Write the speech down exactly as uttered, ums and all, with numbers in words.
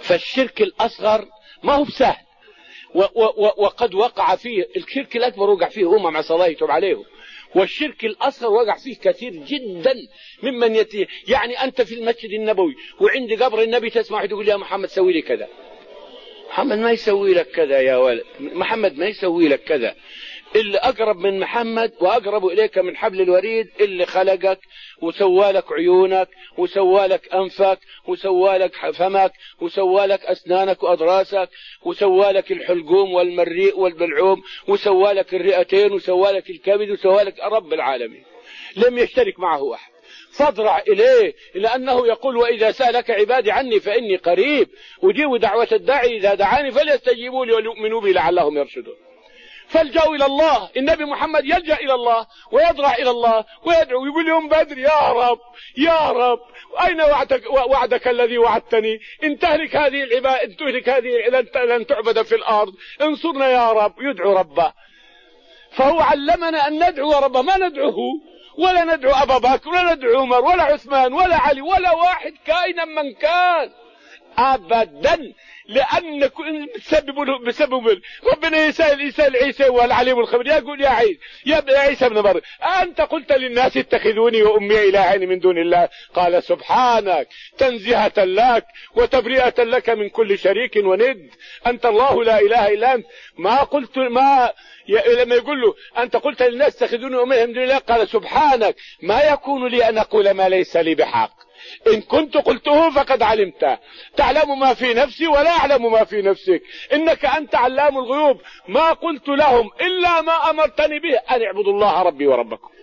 فالشرك الأصغر ما هو بسهل، وقد وقع فيه الشرك الأكبر، وقع فيه أمم عسى الله يتوب عليهم، والشرك الأصغر وقع فيه كثير جدا ممن يتي. يعني أنت في المسجد النبوي وعند قبر النبي تسمع تقول يا محمد سوي لي كذا. محمد ما يسوي لك كذا يا ولد، محمد ما يسوي لك كذا. اللي أقرب من محمد وأقرب إليك من حبل الوريد اللي خلقك وسوالك عيونك وسوالك أنفك وسوالك فمك وسوالك أسنانك وأضراسك وسوالك الحلقوم والمريء والبلعوم وسوالك الرئتين وسوالك الكبد وسوالك رب العالمين، لم يشترك معه أحد. فاضرع إليه، لأنه يقول وإذا سألك عبادي عني فإني قريب أجيب دعوة الداعي إذا دعاني فليستجيبوا لي وليؤمنوا بي لعلهم يرشدون. فالجأوا إلى الله. النبي محمد يلجأ إلى الله ويضرع إلى الله ويدعو، يقول يوم بدر يا رب يا رب أين وعدك, وعدك الذي وعدتني؟ إن تهلك هذه العبادة، إن تهلك هذه لن تعبد في الأرض، انصرنا يا رب. يدعو ربه. فهو علمنا أن ندعو ربه، ما ندعوه ولا ندعو أبا بكر ولا ندعو عمر ولا عثمان ولا علي ولا واحد كائنا من كان أبدا، لأن بسبب بسبب ربنا يسأل يسأل عيسى والعليم الخبير، يقول يا عيسى يا عيسى ابن مريم أنت قلت للناس اتخذوني وأمي إلهين من دون الله؟ قال سبحانك تنزيهة لك وتبرئة لك من كل شريك وند، أنت الله لا إله إلا أنت. ما قلت ما لما يقول له أنت قلت للناس اتخذوني وأمي من دون الله، قال سبحانك ما يكون لي أن أقول ما ليس لي بحق، إن كنت قلته فقد علمته، تعلم ما في نفسي ولا أعلم ما في نفسك، إنك أنت علام الغيوب. ما قلت لهم إلا ما أمرتني به أن اعبدوا الله ربي وربكم.